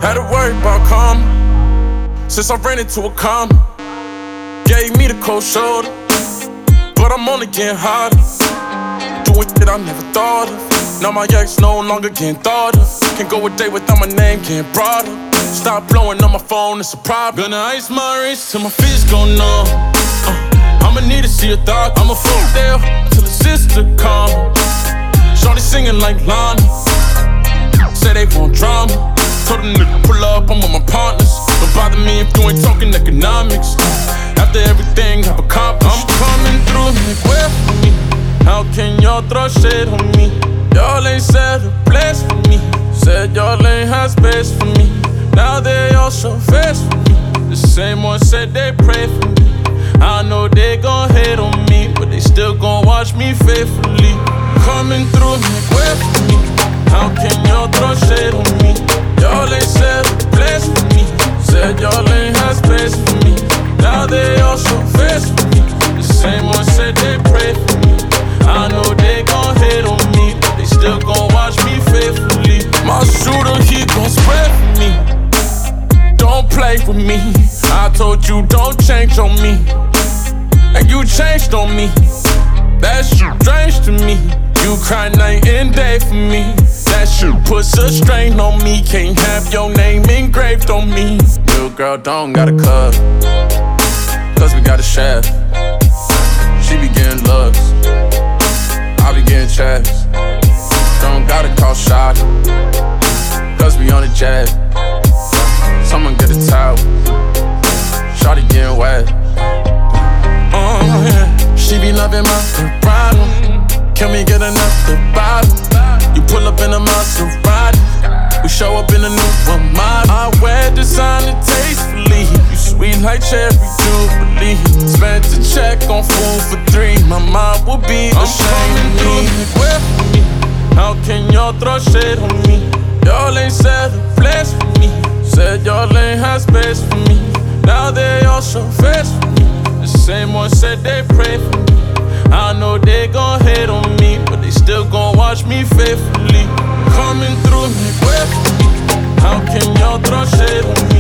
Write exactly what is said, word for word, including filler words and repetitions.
Had to worry about karma since I ran into a comma. Gave me the cold shoulder, but I'm only getting harder. Doing shit I never thought of. Now my ex no longer getting thought of. Can't go a day without my name getting brought up. Stop blowing on my phone, it's a problem. Gonna ice my wrist till my fist go numb. uh, I'ma need to see a doctor. I'ma fuck there till the sister come. Shorty singing like Lana. Say they want drama. Told them nigga pull up, I'm with my partners. Don't bother me if you ain't talking economics. After everything I've accomplished, I'm coming through, like where for me? How can y'all throw shade on me? Y'all ain't said a place for me. Said y'all ain't had space for me. Now they all show face for me. The same ones said they pray for me. I know they gon' hate on me, but they still gon' watch me faithfully. Coming through, like where for me? How can y'all throw shade on me? Y'all ain't said a place for me. Said y'all ain't had space for me. Now they all show face for me. The same ones said they pray for me. I know they gon' hate on me, but they still gon' watch me faithfully. My shooter, he gon' spread for me. Don't play with me. I told you don't change on me, and you changed on me. That shit strange to me. You cry night and day for me. That shit puts a strain on me. Can't have your name engraved on me. Little girl don't got a cup, cause we got a chef. She be getting looks, I be getting checks. Don't gotta call shot, cause we on a jet. Someone get a towel, shawty getting wet. Oh yeah, she be loving my vibrato. Can we get another bottle? You pull up in a Maserati, we show up in a new Ramada. I wear designer tastefully. You sweet like cherry jubilee. Spent a check on food for three. My mom will be ashamed of me. Where for me? How can y'all throw shade on me? Y'all ain't said a place for me. Said y'all ain't had space for me. Now they all show face for me. The same ones said they pray for me. I know they gon' hate on me, but they still gon' watch me faithfully. Coming through, like where for me? How can y'all throw shade on me?